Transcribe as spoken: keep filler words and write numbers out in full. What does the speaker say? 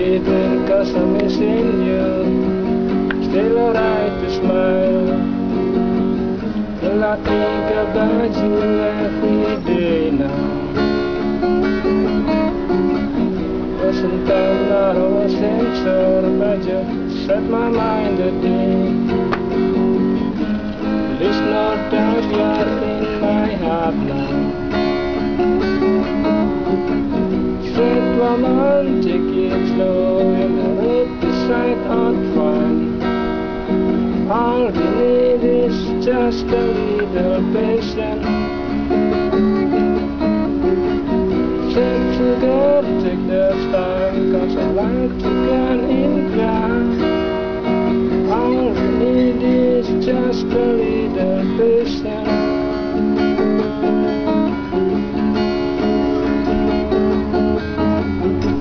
breathing cause I'm missing you. Still alright to smile. Well, I think about you every day now. Sometimes not always sure, but just set my mind at ease. There's no doubt you're in my heart now. Said woman, take it slow and the road beside out fine. All we need is just a little patience. Said together.